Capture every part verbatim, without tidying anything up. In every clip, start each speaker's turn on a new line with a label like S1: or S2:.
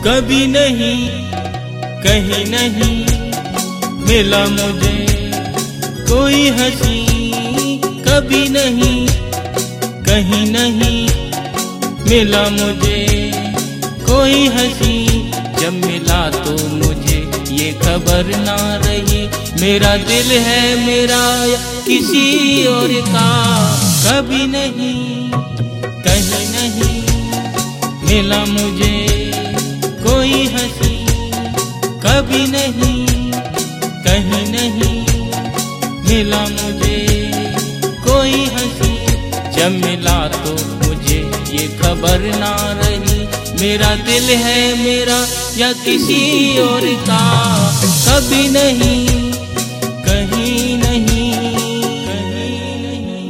S1: कभी नहीं कहीं नहीं मिला मुझे कोई हंसी, कभी नहीं कहीं नहीं मिला मुझे कोई हंसी। जब मिला तो मुझे ये खबर ना रही मेरा दिल है मेरा या किसी और का। कभी नहीं कहीं नहीं मिला मुझे कोई हंसी, कभी नहीं कहीं नहीं मिला मुझे कोई हंसी। जब मिला तो मुझे ये खबर ना रही मेरा दिल है मेरा या किसी और का। कभी नहीं कहीं नहीं कहीं नहीं।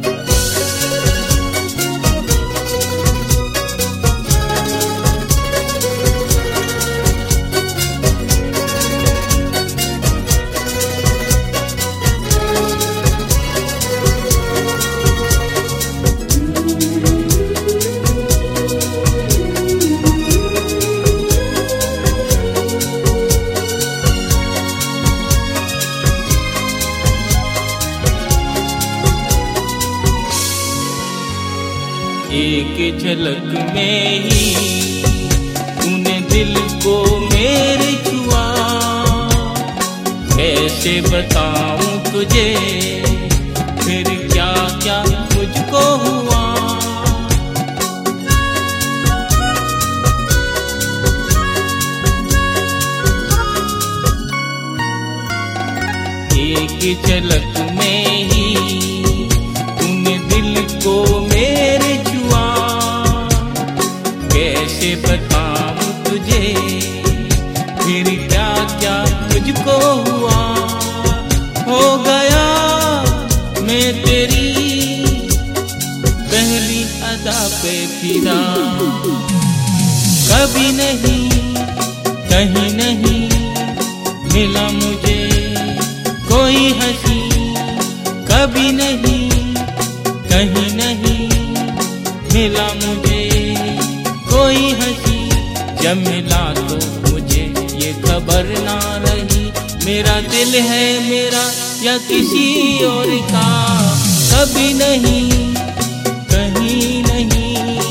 S1: एक झलक में ही तूने दिल को मेरे छुआ, कैसे बताऊं तुझे फिर क्या क्या मुझको हुआ। एक झलक में ही तूने दिल को मेरे छुआ, कैसे बताऊं तुझे फिर क्या क्या मुझको हुआ। हो गया मैं तेरी पहली अदा पे फिदा, कभी नहीं कहीं नहीं मिला मुझे कोई हंसी, कभी नहीं कहीं नहीं मिला मुझे कोई हंसी। जब मिला तो मुझे ये खबर ना रही मेरा दिल है मेरा या किसी और का। कभी नहीं कहीं नहीं।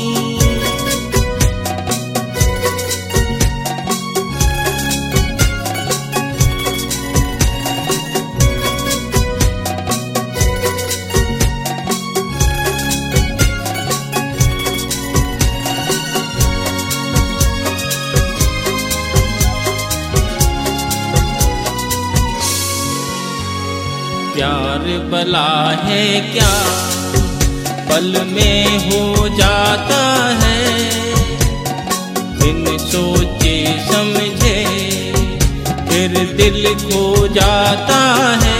S1: प्यार भला है क्या पल में हो जाता है, बिन सोचे समझे फिर दिल खो जाता है।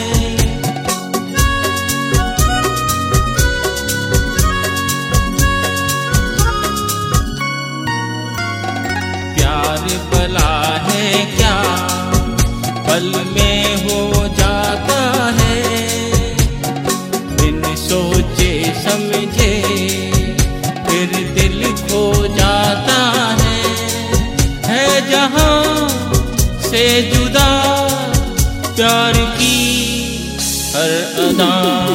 S1: प्यार भला है क्या पल में हो जाता है, बिन सोचे समझे फिर दिल खो जाता है। है जहां से जुदा प्यार की हर अदा,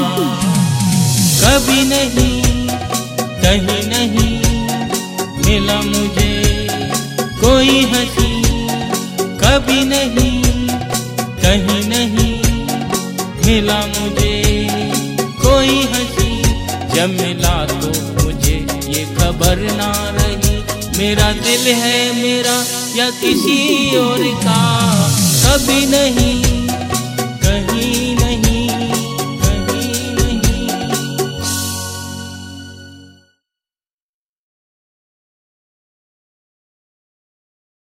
S1: कभी नहीं कहीं नहीं मिला मुझे कोई हंसी, कभी नहीं कहीं नहीं मिला मुझे कोई हंसी। जब मिला तो मुझे ये खबर ना रही मेरा दिल है मेरा या किसी और का। कभी नहीं